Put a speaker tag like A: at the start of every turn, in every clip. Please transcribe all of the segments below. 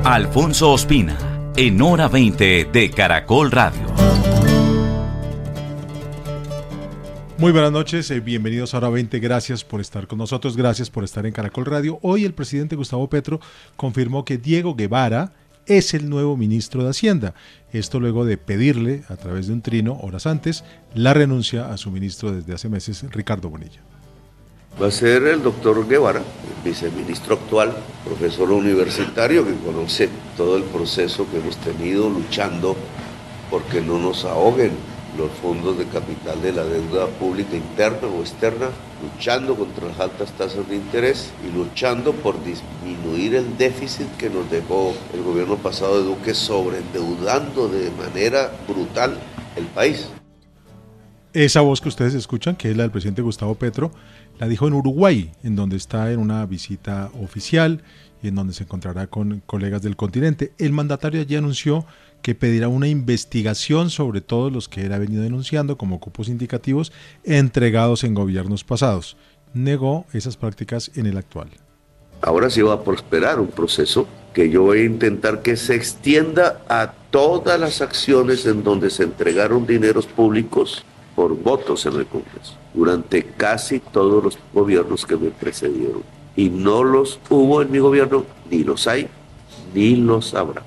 A: Alfonso Ospina, en Hora 20 de Caracol Radio.
B: Muy buenas noches, bienvenidos a Hora 20, gracias por estar con nosotros, gracias por estar en Caracol Radio. Hoy el presidente Gustavo Petro confirmó que Diego Guevara es el nuevo ministro de Hacienda. Esto luego de pedirle, a través de un trino, horas antes, la renuncia a su ministro desde hace meses, Ricardo Bonilla.
C: Va a ser el doctor Guevara, el viceministro actual, profesor universitario que conoce todo el proceso que hemos tenido luchando porque no nos ahoguen los fondos de capital de la deuda pública interna o externa, luchando contra las altas tasas de interés y luchando por disminuir el déficit que nos dejó el gobierno pasado de Duque, sobreendeudando de manera brutal el país.
B: Esa voz que ustedes escuchan, que es la del presidente Gustavo Petro, la dijo en Uruguay, en donde está en una visita oficial y en donde se encontrará con colegas del continente. El mandatario allí anunció que pedirá una investigación sobre todos los que él ha venido denunciando como cupos indicativos entregados en gobiernos pasados. Negó esas prácticas en el actual.
C: Ahora sí va a prosperar un proceso que yo voy a intentar que se extienda a todas las acciones en donde se entregaron dineros públicos por votos en el Congreso, durante casi todos los gobiernos que me precedieron. Y no los hubo en mi gobierno, ni los hay, ni los habrá.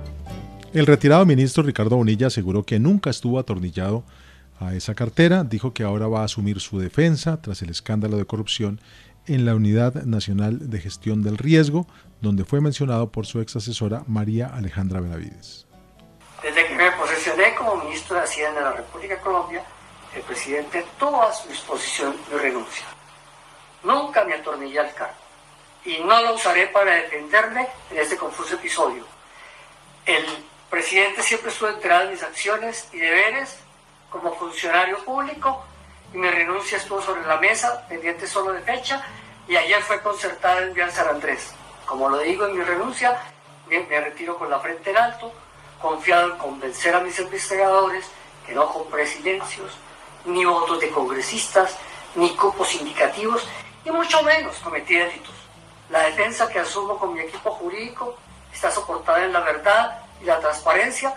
B: El retirado ministro Ricardo Bonilla aseguró que nunca estuvo atornillado a esa cartera. Dijo que ahora va a asumir su defensa tras el escándalo de corrupción en la Unidad Nacional de Gestión del Riesgo, donde fue mencionado por su ex asesora María Alejandra Benavides.
D: Desde que me posesioné como ministro de Hacienda de la República de Colombia, el presidente tuvo a su disposición mi renuncia. Nunca me atornillé al cargo y no lo usaré para defenderme en este confuso episodio. El presidente siempre estuvo enterado de mis acciones y deberes como funcionario público y mi renuncia estuvo sobre la mesa, pendiente solo de fecha, y ayer fue concertada en Vía San Andrés. Como lo digo en mi renuncia, me retiro con la frente en alto, confiado en convencer a mis investigadores que no compré silencios, ni votos de congresistas, ni cupos indicativos, y mucho menos cometí delitos. La defensa que asumo con mi equipo jurídico está soportada en la verdad y la transparencia.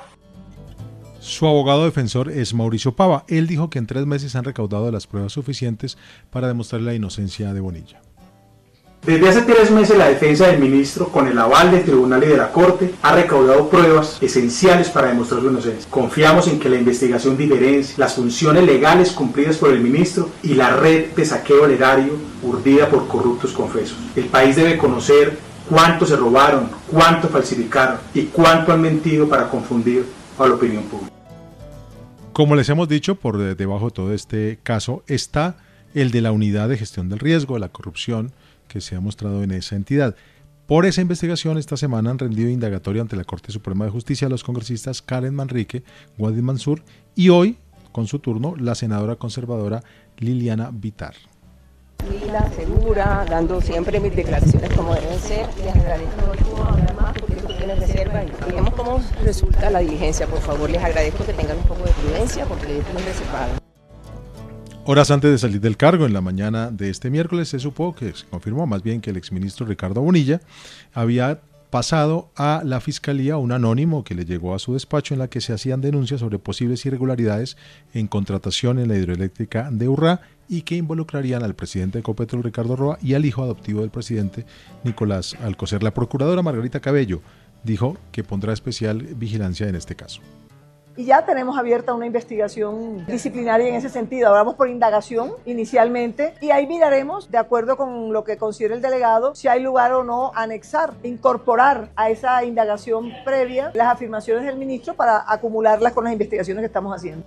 B: Su abogado defensor es Mauricio Pava. Él dijo que en 3 meses han recaudado las pruebas suficientes para demostrar la inocencia de Bonilla.
E: Desde hace 3 meses la defensa del ministro, con el aval del tribunal y de la corte, ha recaudado pruebas esenciales para demostrar su inocencia. Confiamos en que la investigación diferencie las funciones legales cumplidas por el ministro y la red de saqueo al erario urdida por corruptos confesos. El país debe conocer cuánto se robaron, cuánto falsificaron y cuánto han mentido para confundir a la opinión pública.
B: Como les hemos dicho, por debajo de todo este caso está el de la Unidad de Gestión del Riesgo, la corrupción que se ha mostrado en esa entidad. Por esa investigación, esta semana han rendido indagatoria ante la Corte Suprema de Justicia a los congresistas Karen Manrique, Wadi Mansur y hoy, con su turno, la senadora conservadora Liliana Vittar.
F: Lila, segura, dando siempre mis declaraciones como deben ser. Les agradezco, no puedo hablar más porque esto tiene reserva y veamos cómo resulta la diligencia. Por favor, les agradezco que tengan un poco de prudencia porque esto es reservado.
B: Horas antes de salir del cargo, en la mañana de este miércoles, se confirmó más bien que el exministro Ricardo Bonilla había pasado a la Fiscalía un anónimo que le llegó a su despacho en la que se hacían denuncias sobre posibles irregularidades en contratación en la hidroeléctrica de Urrá y que involucrarían al presidente de Ecopetrol, Ricardo Roa, y al hijo adoptivo del presidente, Nicolás Alcocer. La procuradora Margarita Cabello dijo que pondrá especial vigilancia en este caso.
G: Y ya tenemos abierta una investigación disciplinaria en ese sentido. Ahora vamos por indagación inicialmente y ahí miraremos, de acuerdo con lo que considere el delegado, si hay lugar o no anexar, incorporar a esa indagación previa las afirmaciones del ministro para acumularlas con las investigaciones que estamos haciendo.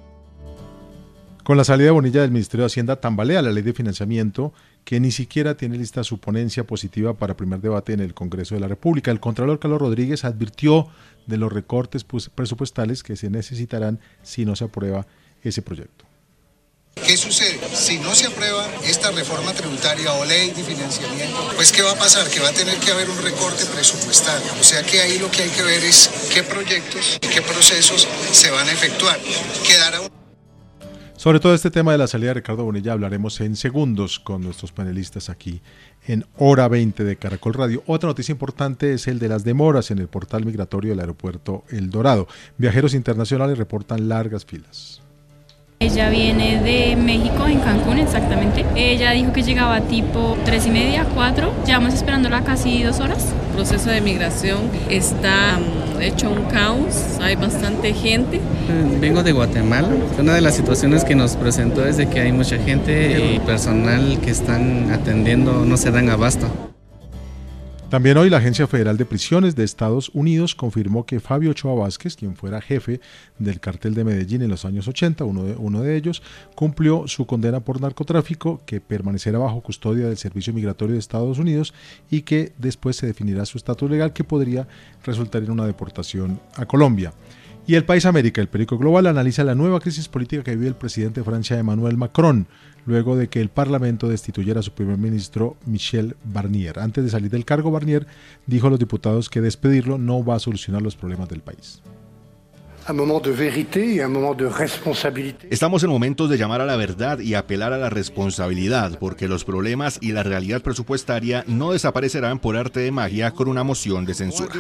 B: Con la salida de Bonilla del Ministerio de Hacienda tambalea la ley de financiamiento que ni siquiera tiene lista su ponencia positiva para primer debate en el Congreso de la República. El contralor Carlos Rodríguez advirtió de los recortes presupuestales que se necesitarán si no se aprueba ese proyecto.
H: ¿Qué sucede? Si no se aprueba esta reforma tributaria o ley de financiamiento, pues ¿qué va a pasar? Que va a tener que haber un recorte presupuestal. O sea que ahí lo que hay que ver es qué proyectos y qué procesos se van a efectuar. Quedará
B: Sobre todo este tema de la salida de Ricardo Bonilla hablaremos en segundos con nuestros panelistas aquí en Hora 20 de Caracol Radio. Otra noticia importante es el de las demoras en el portal migratorio del aeropuerto El Dorado. Viajeros internacionales reportan largas filas.
I: Ella viene de México, en Cancún exactamente. Ella dijo que llegaba tipo 3:30, 4. Llevamos esperándola casi 2 horas.
J: El proceso de migración está hecho un caos, hay bastante gente.
K: Vengo de Guatemala. Una de las situaciones que nos presentó es de que hay mucha gente y personal que están atendiendo no se dan abasto.
B: También hoy la Agencia Federal de Prisiones de Estados Unidos confirmó que Fabio Ochoa Vázquez, quien fuera jefe del cartel de Medellín en los años 80, uno de ellos, cumplió su condena por narcotráfico, que permanecerá bajo custodia del Servicio Migratorio de Estados Unidos y que después se definirá su estatus legal, que podría resultar en una deportación a Colombia. Y el País América, el periódico global, analiza la nueva crisis política que vive el presidente de Francia, Emmanuel Macron, luego de que el Parlamento destituyera a su primer ministro, Michel Barnier. Antes de salir del cargo, Barnier dijo a los diputados que despedirlo no va a solucionar los problemas del país.
L: Estamos en momentos de llamar a la verdad y apelar a la responsabilidad, porque los problemas y la realidad presupuestaria no desaparecerán por arte de magia con una moción de censura.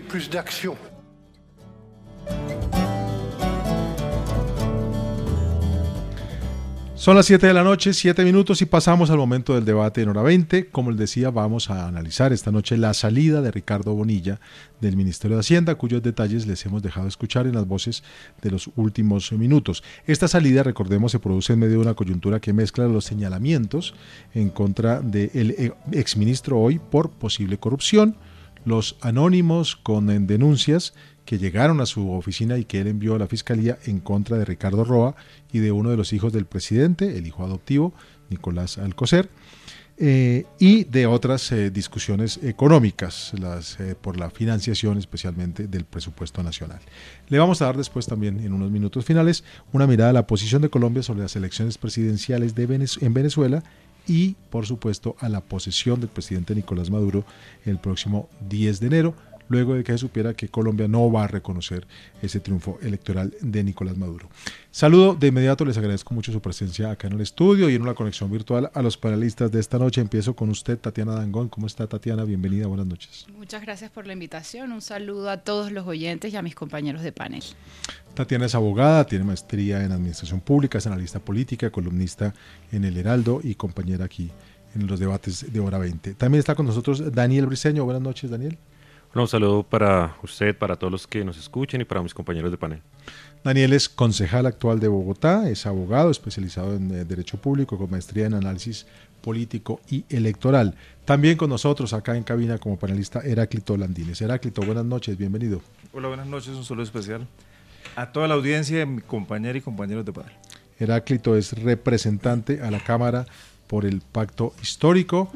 B: Son las 7 de la noche, 7 minutos y pasamos al momento del debate en Hora 20. Como les decía, vamos a analizar esta noche la salida de Ricardo Bonilla del Ministerio de Hacienda, cuyos detalles les hemos dejado escuchar en las voces de los últimos minutos. Esta salida, recordemos, se produce en medio de una coyuntura que mezcla los señalamientos en contra del exministro hoy por posible corrupción, los anónimos con denuncias que llegaron a su oficina y que él envió a la Fiscalía en contra de Ricardo Roa y de uno de los hijos del presidente, el hijo adoptivo, Nicolás Alcocer, y de otras discusiones económicas, por la financiación especialmente del presupuesto nacional. Le vamos a dar después también, en unos minutos finales, una mirada a la posición de Colombia sobre las elecciones presidenciales en Venezuela y, por supuesto, a la posesión del presidente Nicolás Maduro el próximo 10 de enero, luego de que se supiera que Colombia no va a reconocer ese triunfo electoral de Nicolás Maduro. Saludo de inmediato, les agradezco mucho su presencia acá en el estudio y en una conexión virtual a los panelistas de esta noche. Empiezo con usted, Tatiana Dangond. ¿Cómo está, Tatiana? Bienvenida, buenas noches.
M: Muchas gracias por la invitación, un saludo a todos los oyentes y a mis compañeros de panel.
B: Tatiana es abogada, tiene maestría en Administración Pública, es analista política, columnista en El Heraldo y compañera aquí en los debates de Hora 20. También está con nosotros Daniel Briceño. Buenas noches, Daniel.
N: Bueno, un saludo para usted, para todos los que nos escuchen y para mis compañeros de panel.
B: Daniel es concejal actual de Bogotá, es abogado especializado en Derecho Público con maestría en Análisis Político y Electoral. También con nosotros acá en cabina como panelista Heráclito Landines. Heráclito, buenas noches, bienvenido.
O: Hola, buenas noches, un saludo especial a toda la audiencia, mi compañera y compañeros de panel.
B: Heráclito es representante a la Cámara por el Pacto Histórico,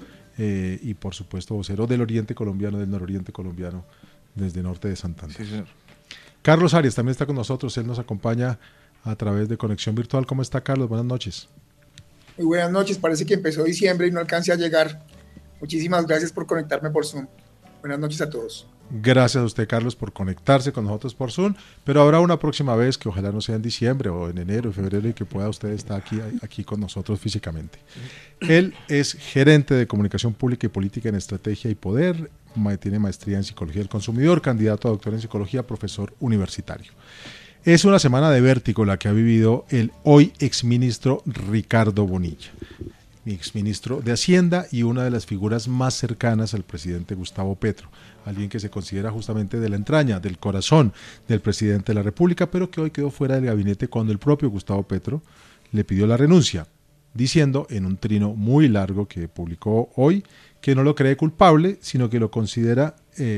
B: y por supuesto vocero del Oriente Colombiano, del Nororiente Colombiano, desde Norte de Santander.
O: Sí, señor.
B: Carlos Arias también está con nosotros, él nos acompaña a través de conexión virtual. ¿Cómo está, Carlos? Buenas noches.
P: Muy buenas noches, parece que empezó diciembre y no alcancé a llegar. Muchísimas gracias por conectarme por Zoom. Buenas noches a todos.
B: Gracias a usted, Carlos, por conectarse con nosotros por Zoom, pero habrá una próxima vez que ojalá no sea en diciembre o en enero, febrero, y que pueda usted estar aquí con nosotros físicamente. Él es gerente de Comunicación Pública y Política en Estrategia y Poder, tiene maestría en Psicología del Consumidor, candidato a doctor en Psicología, profesor universitario. Es una semana de vértigo la que ha vivido el hoy exministro Ricardo Bonilla, exministro de Hacienda y una de las figuras más cercanas al presidente Gustavo Petro, alguien que se considera justamente de la entraña, del corazón del presidente de la República, pero que hoy quedó fuera del gabinete cuando el propio Gustavo Petro le pidió la renuncia, diciendo en un trino muy largo que publicó hoy que no lo cree culpable, sino que lo considera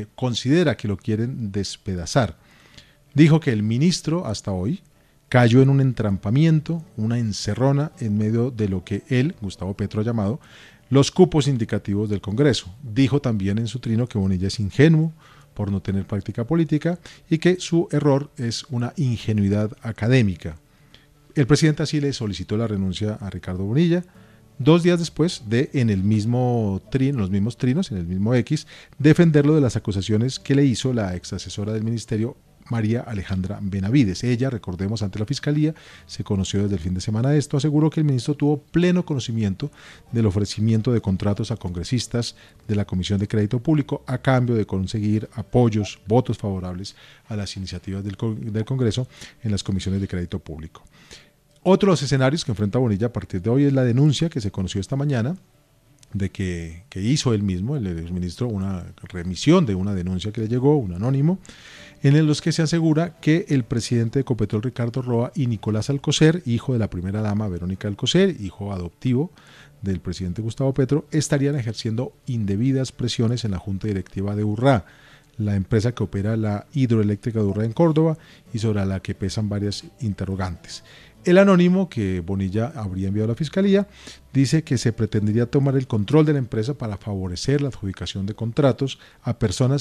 B: que lo quieren despedazar. Dijo que el ministro hasta hoy cayó en un entrampamiento, una encerrona en medio de lo que él, Gustavo Petro, ha llamado los cupos indicativos del Congreso. Dijo también en su trino que Bonilla es ingenuo por no tener práctica política y que su error es una ingenuidad académica. El presidente así le solicitó la renuncia a Ricardo Bonilla 2 días después de, en el mismo trino, los mismos trinos, en el mismo X, defenderlo de las acusaciones que le hizo la ex asesora del ministerio, María Alejandra Benavides. Ella, recordemos, ante la Fiscalía, se conoció desde el fin de semana de esto, aseguró que el ministro tuvo pleno conocimiento del ofrecimiento de contratos a congresistas de la Comisión de Crédito Público a cambio de conseguir apoyos, votos favorables a las iniciativas del Congreso en las comisiones de crédito público. Otro de los escenarios que enfrenta Bonilla a partir de hoy es la denuncia que se conoció esta mañana de que hizo él mismo, el exministro, una remisión de una denuncia que le llegó, un anónimo, en los que se asegura que el presidente de Ecopetrol, Ricardo Roa, y Nicolás Alcocer, hijo de la primera dama Verónica Alcocer, hijo adoptivo del presidente Gustavo Petro, estarían ejerciendo indebidas presiones en la junta directiva de Urrá, la empresa que opera la hidroeléctrica de Urrá en Córdoba y sobre la que pesan varias interrogantes. El anónimo que Bonilla habría enviado a la Fiscalía dice que se pretendería tomar el control de la empresa para favorecer la adjudicación de contratos a personas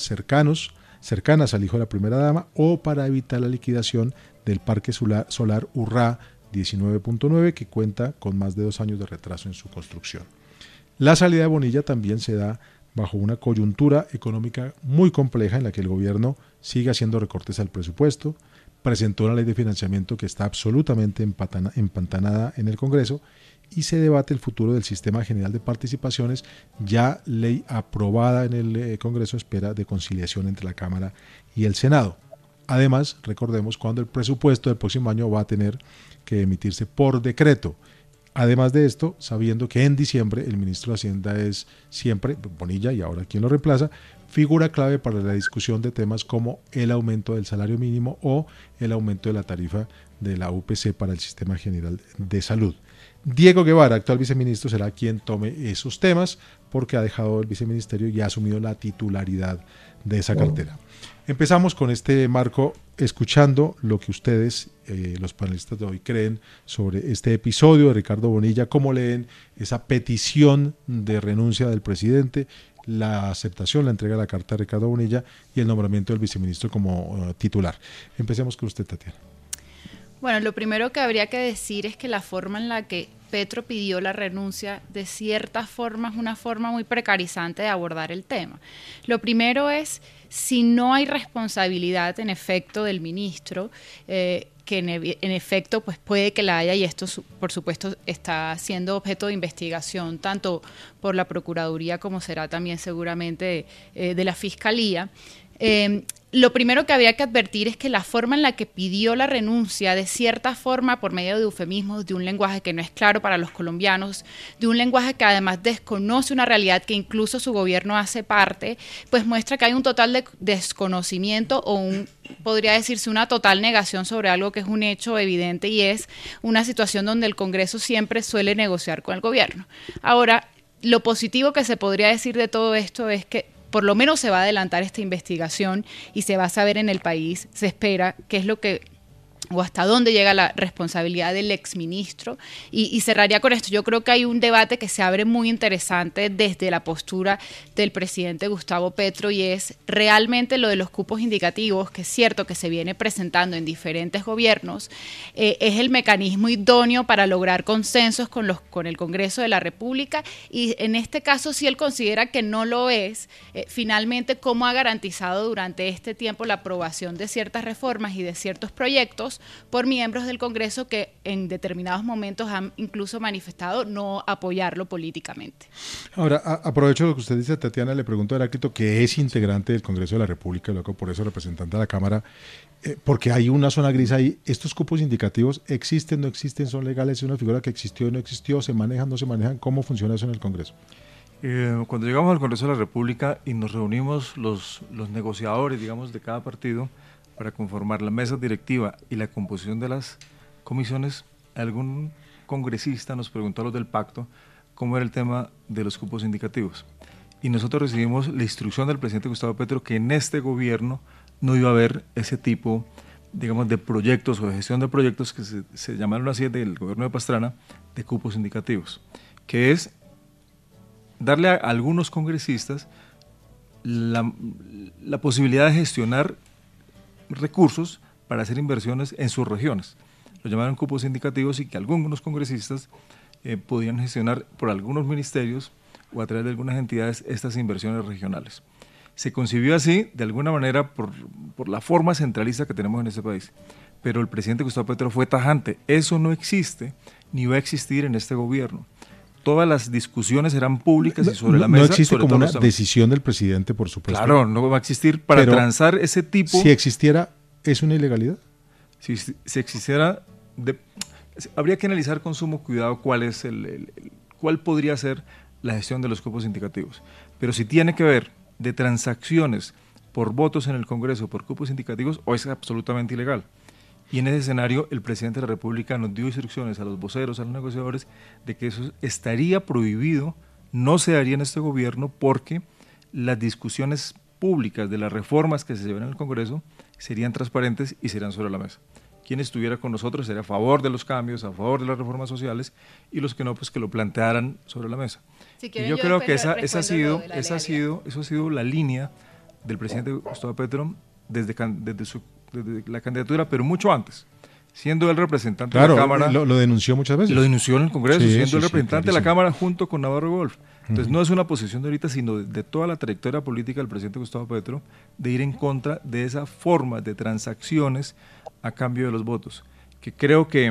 B: cercanas al hijo de la primera dama o para evitar la liquidación del parque solar Urrá 19.9, que cuenta con más de 2 años de retraso en su construcción. La salida de Bonilla también se da bajo una coyuntura económica muy compleja en la que el gobierno sigue haciendo recortes al presupuesto, presentó una ley de financiamiento que está absolutamente empantanada en el Congreso y se debate el futuro del Sistema General de Participaciones, ya ley aprobada en el Congreso, espera de conciliación entre la Cámara y el Senado. Además, recordemos cuando el presupuesto del próximo año va a tener que emitirse por decreto. Además de esto, sabiendo que en diciembre el ministro de Hacienda es siempre Bonilla, y ahora quien lo reemplaza, figura clave para la discusión de temas como el aumento del salario mínimo o el aumento de la tarifa de la UPC para el Sistema General de Salud. Diego Guevara, actual viceministro, será quien tome esos temas porque ha dejado el viceministerio y ha asumido la titularidad de esa cartera. Empezamos con este marco escuchando lo que ustedes, los panelistas de hoy, creen sobre este episodio de Ricardo Bonilla, cómo leen esa petición de renuncia del presidente, la aceptación, la entrega de la carta de Ricardo Bonilla y el nombramiento del viceministro como titular. Empecemos con usted, Tatiana.
M: Bueno, lo primero que habría que decir es que la forma en la que Petro pidió la renuncia, de cierta forma, es una forma muy precarizante de abordar el tema. Lo primero es, si no hay responsabilidad en efecto del ministro, que en efecto pues puede que la haya, y esto por supuesto está siendo objeto de investigación tanto por la Procuraduría como será también seguramente de la Fiscalía. Lo primero que había que advertir es que la forma en la que pidió la renuncia, de cierta forma, por medio de eufemismos, de un lenguaje que no es claro para los colombianos, de un lenguaje que además desconoce una realidad que incluso su gobierno hace parte, pues muestra que hay un total de desconocimiento o podría decirse una total negación sobre algo que es un hecho evidente y es una situación donde el Congreso siempre suele negociar con el gobierno. Ahora, lo positivo que se podría decir de todo esto es que por lo menos se va a adelantar esta investigación y se va a saber en el país, se espera, qué es lo que o hasta dónde llega la responsabilidad del exministro. Y cerraría con esto. Yo creo que hay un debate que se abre muy interesante desde la postura del presidente Gustavo Petro y es realmente lo de los cupos indicativos, que es cierto que se viene presentando en diferentes gobiernos, es el mecanismo idóneo para lograr consensos con el Congreso de la República y en este caso si él considera que no lo es, finalmente cómo ha garantizado durante este tiempo la aprobación de ciertas reformas y de ciertos proyectos por miembros del Congreso que en determinados momentos han incluso manifestado no apoyarlo políticamente.
B: Ahora, aprovecho lo que usted dice, Tatiana, le pregunto a Heráclito, que es integrante del Congreso de la República, y luego por eso representante de la Cámara, porque hay una zona gris ahí. ¿Estos cupos indicativos existen, no existen, son legales? ¿Es una figura que existió, no existió, se manejan, no se manejan? ¿Cómo funciona eso en el Congreso?
O: Cuando llegamos al Congreso de la República y nos reunimos los negociadores, digamos, de cada partido, para conformar la mesa directiva y la composición de las comisiones, algún congresista nos preguntó a los del pacto cómo era el tema de los cupos indicativos. Y nosotros recibimos la instrucción del presidente Gustavo Petro que en este gobierno no iba a haber ese tipo, digamos, de proyectos o de gestión de proyectos que se llamaron así del gobierno de Pastrana, de cupos indicativos, que es darle a algunos congresistas la posibilidad de gestionar recursos para hacer inversiones en sus regiones. Lo llamaron cupos indicativos y que algunos congresistas podían gestionar por algunos ministerios o a través de algunas entidades estas inversiones regionales. Se concibió así, de alguna manera, por la forma centralista que tenemos en este país. Pero el presidente Gustavo Petro fue tajante. Eso no existe, ni va a existir en este gobierno. Todas las discusiones serán públicas y sobre la mesa.
B: No existe como una decisión del presidente, por supuesto.
O: Claro, no va a existir para transar ese tipo.
B: Si existiera, ¿es una ilegalidad?
O: Si existiera, habría que analizar con sumo cuidado cuál podría ser la gestión de los cupos indicativos. Pero si tiene que ver de transacciones por votos en el Congreso, por cupos indicativos, o es absolutamente ilegal. Y en ese escenario, el presidente de la República nos dio instrucciones a los voceros, a los negociadores, de que eso estaría prohibido, no se haría en este gobierno, porque las discusiones públicas de las reformas que se llevan en el Congreso serían transparentes y serían sobre la mesa. Quien estuviera con nosotros sería a favor de los cambios, a favor de las reformas sociales, y los que no, pues que lo plantearan sobre la mesa. Si quieren, yo creo que esa ha sido la línea del presidente Gustavo Petro desde la candidatura, pero mucho antes, siendo el representante de la Cámara.
B: Lo denunció muchas veces.
O: Lo denunció en el Congreso, siendo el representante de la Cámara junto con Navarro Wolf. Entonces no es una posición de ahorita, sino de toda la trayectoria política del presidente Gustavo Petro, de ir en contra de esa forma de transacciones a cambio de los votos, que creo que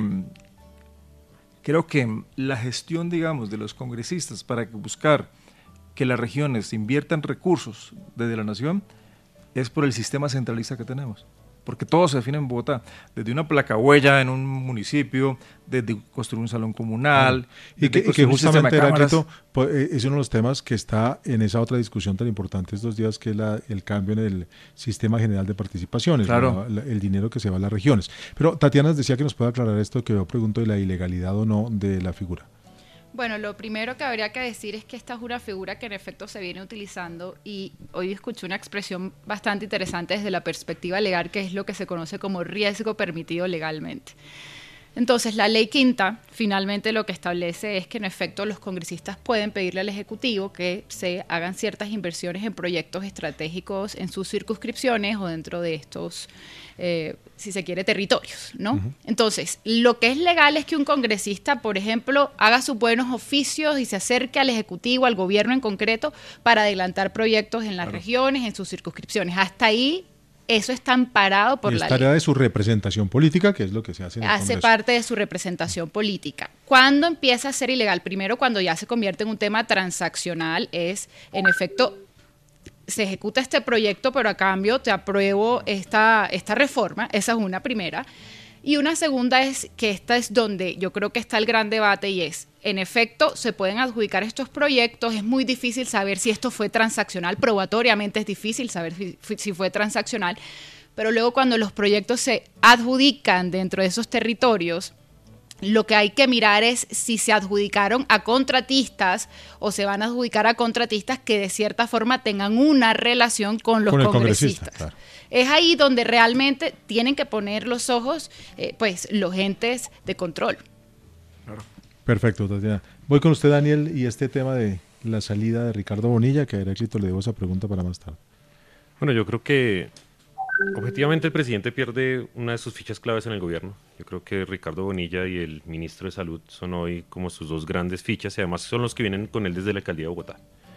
O: la gestión, digamos, de los congresistas para buscar que las regiones inviertan recursos desde la nación es por el sistema centralista que tenemos. Porque todo se define en Bogotá, desde una placa huella en un municipio, desde construir un salón comunal.
B: Y que justamente, Heráclito, es uno de los temas que está en esa otra discusión tan importante estos días, que es el cambio en el sistema general de participaciones,
O: claro.
B: El dinero que se va a las regiones. Pero Tatiana nos decía que nos puede aclarar esto, que yo pregunto de la ilegalidad o no de la figura.
M: Bueno, lo primero que habría que decir es que esta es una figura que en efecto se viene utilizando, y hoy escuché una expresión bastante interesante desde la perspectiva legal, que es lo que se conoce como riesgo permitido legalmente. Entonces, la ley quinta finalmente lo que establece es que en efecto los congresistas pueden pedirle al Ejecutivo que se hagan ciertas inversiones en proyectos estratégicos en sus circunscripciones o dentro de estos, si se quiere, territorios, ¿no? Entonces, lo que es legal es que un congresista, por ejemplo, haga sus buenos oficios y se acerque al Ejecutivo, al gobierno en concreto, para adelantar proyectos en las regiones, en sus circunscripciones. Hasta ahí eso está amparado por la ley. Es
B: tarea de su representación política, que es lo que se hace en el Congreso.
M: Hace parte de su representación política. ¿Cuándo empieza a ser ilegal? Primero, cuando ya se convierte en un tema transaccional, es, en efecto, se ejecuta este proyecto, pero a cambio te apruebo esta reforma. Esa es una primera. Y una segunda es que esta es donde yo creo que está el gran debate, y es, en efecto, se pueden adjudicar estos proyectos, es muy difícil saber si esto fue transaccional, probatoriamente es difícil saber si fue transaccional, pero luego cuando los proyectos se adjudican dentro de esos territorios, lo que hay que mirar es si se adjudicaron a contratistas o se van a adjudicar a contratistas que de cierta forma tengan una relación con los congresistas. Claro. Es ahí donde realmente tienen que poner los ojos pues los entes de control.
B: Claro. Perfecto, Tatiana. Voy con usted, Daniel, y este tema de la salida de Ricardo Bonilla, que a Heráclito le debo esa pregunta para más tarde.
N: Bueno, yo creo que objetivamente el presidente pierde una de sus fichas claves en el gobierno. Yo creo que Ricardo Bonilla y el ministro de Salud son hoy como sus dos grandes fichas, y además son los que vienen con él desde la alcaldía de Bogotá.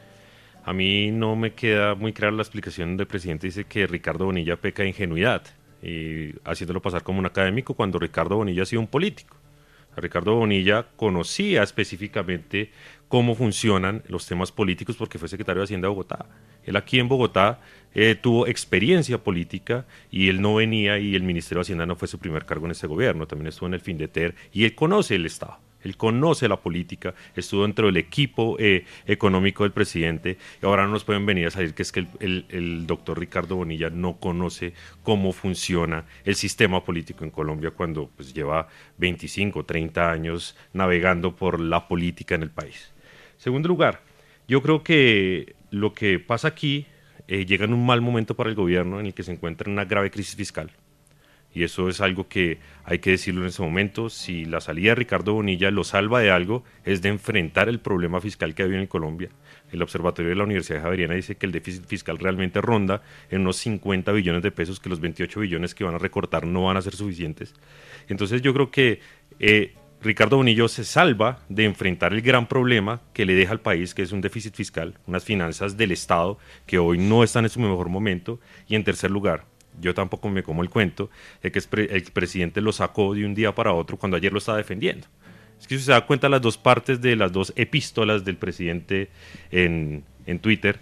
N: A mí no me queda muy clara la explicación donde el presidente dice que Ricardo Bonilla peca de ingenuidad, y haciéndolo pasar como un académico cuando Ricardo Bonilla ha sido un político. Ricardo Bonilla conocía específicamente cómo funcionan los temas políticos porque fue secretario de Hacienda de Bogotá. Él aquí en Bogotá tuvo experiencia política, y él no venía, y el Ministerio de Hacienda no fue su primer cargo en este gobierno, también estuvo en el Findeter, y él conoce el Estado. Él conoce la política, estuvo dentro del equipo económico del presidente, y ahora no nos pueden venir a salir que es que el doctor Ricardo Bonilla no conoce cómo funciona el sistema político en Colombia cuando pues, lleva 25, 30 años navegando por la política en el país. Segundo lugar, yo creo que lo que pasa aquí llega en un mal momento para el gobierno, en el que se encuentra en una grave crisis fiscal. Y eso es algo que hay que decirlo en ese momento. Si la salida de Ricardo Bonilla lo salva de algo, es de enfrentar el problema fiscal que hay en Colombia. El Observatorio de la Universidad Javeriana dice que el déficit fiscal realmente ronda en unos 50 billones de pesos, que los 28 billones que van a recortar no van a ser suficientes. Entonces yo creo que Ricardo Bonilla se salva de enfrentar el gran problema que le deja al país, que es un déficit fiscal, unas finanzas del Estado que hoy no están en su mejor momento. Y en tercer lugar, yo tampoco me como el cuento de que el presidente lo sacó de un día para otro cuando ayer lo estaba defendiendo. Es que si se da cuenta las dos partes de las dos epístolas del presidente en Twitter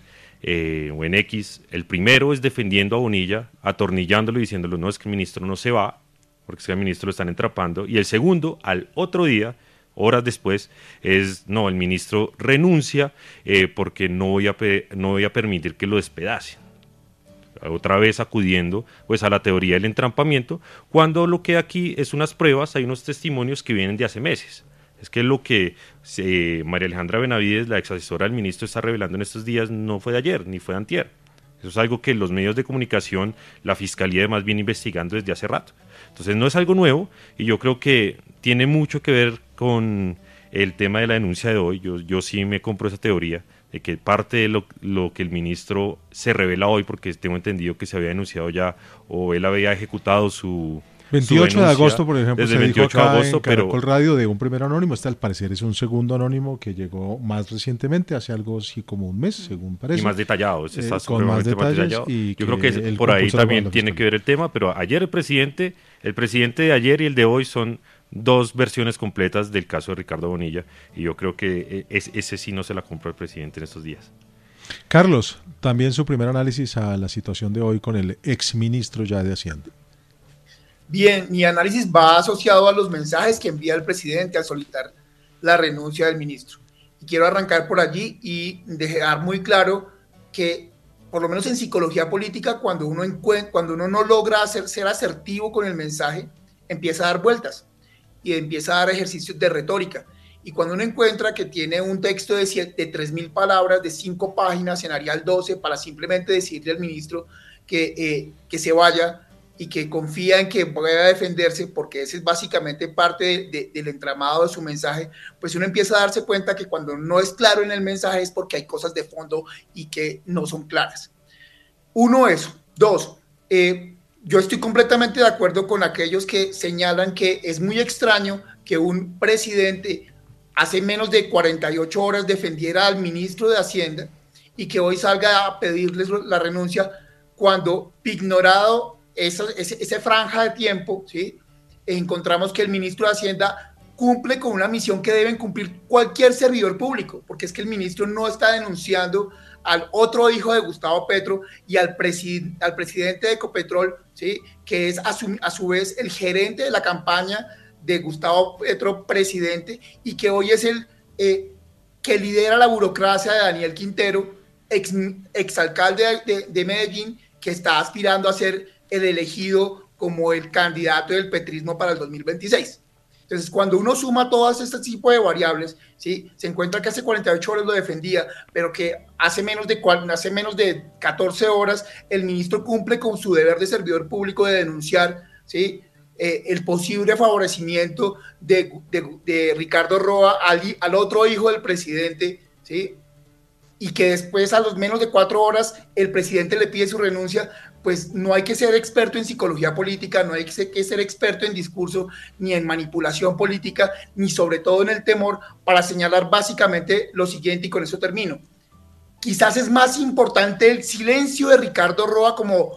N: o en X, el primero es defendiendo a Bonilla, atornillándolo y diciéndolo, no, es que el ministro no se va, porque es que al ministro lo están entrapando, y el segundo, al otro día, horas después, es, no, el ministro renuncia porque no voy a permitir que lo despedacen. Otra vez acudiendo pues a la teoría del entrampamiento, cuando lo que aquí es unas pruebas, hay unos testimonios que vienen de hace meses. Es que lo que María Alejandra Benavides, la ex asesora del ministro, está revelando en estos días no fue de ayer, ni fue de antier. Eso es algo que los medios de comunicación, la fiscalía además viene investigando desde hace rato. Entonces no es algo nuevo y yo creo que tiene mucho que ver con el tema de la denuncia de hoy. Yo sí me compro esa teoría de que parte de lo que el ministro se revela hoy, porque tengo entendido que se había denunciado ya o él había ejecutado su
B: 28 de agosto, por ejemplo,
N: desde
B: se
N: el 28
B: dijo acá
N: de agosto,
B: en Caracol Radio de un primer anónimo. Este al parecer es un segundo anónimo que llegó más recientemente, hace algo así como un mes, según parece.
N: Y más detallado, está
B: con más detalles.
N: Detallado.
B: Y
N: yo creo que por ahí también tiene que ver el tema, pero ayer el presidente de ayer y el de hoy son dos versiones completas del caso de Ricardo Bonilla, y yo creo que ese sí no se la compró el presidente en estos días.
B: Carlos, también su primer análisis a la situación de hoy con el exministro ya de Hacienda.
P: Bien, mi análisis va asociado a los mensajes que envía el presidente al solicitar la renuncia del ministro. Y quiero arrancar por allí y dejar muy claro que, por lo menos en psicología política, cuando uno no logra ser asertivo con el mensaje, empieza a dar vueltas y empieza a dar ejercicios de retórica. Y cuando uno encuentra que tiene un texto de 3.000 palabras, de 5 páginas en Arial 12, para simplemente decirle al ministro que se vaya y que confía en que pueda defenderse, porque ese es básicamente parte del entramado de su mensaje, pues uno empieza a darse cuenta que cuando no es claro en el mensaje es porque hay cosas de fondo y que no son claras. Uno, eso. Dos, yo estoy completamente de acuerdo con aquellos que señalan que es muy extraño que un presidente hace menos de 48 horas defendiera al ministro de Hacienda y que hoy salga a pedirles la renuncia cuando, ignorado esa franja de tiempo, ¿sí?, encontramos que el ministro de Hacienda cumple con una misión que deben cumplir cualquier servidor público, porque es que el ministro no está denunciando al otro hijo de Gustavo Petro y al presidente de Ecopetrol, ¿sí?, que es a su vez el gerente de la campaña de Gustavo Petro, presidente, y que hoy es el que lidera la burocracia de Daniel Quintero, exalcalde de Medellín, que está aspirando a ser el elegido como el candidato del petrismo para el 2026. Entonces, cuando uno suma todas este tipo de variables, ¿sí?, se encuentra que hace 48 horas lo defendía, pero que hace menos de 14 horas el ministro cumple con su deber de servidor público de denunciar, ¿sí?, el posible favorecimiento de Ricardo Roa al otro hijo del presidente, ¿sí?, y que después a los menos de 4 horas el presidente le pide su renuncia. Pues no hay que ser experto en psicología política, no hay que ser experto en discurso, ni en manipulación política, ni sobre todo en el temor, para señalar básicamente lo siguiente, y con eso termino. Quizás es más importante el silencio de Ricardo Roa como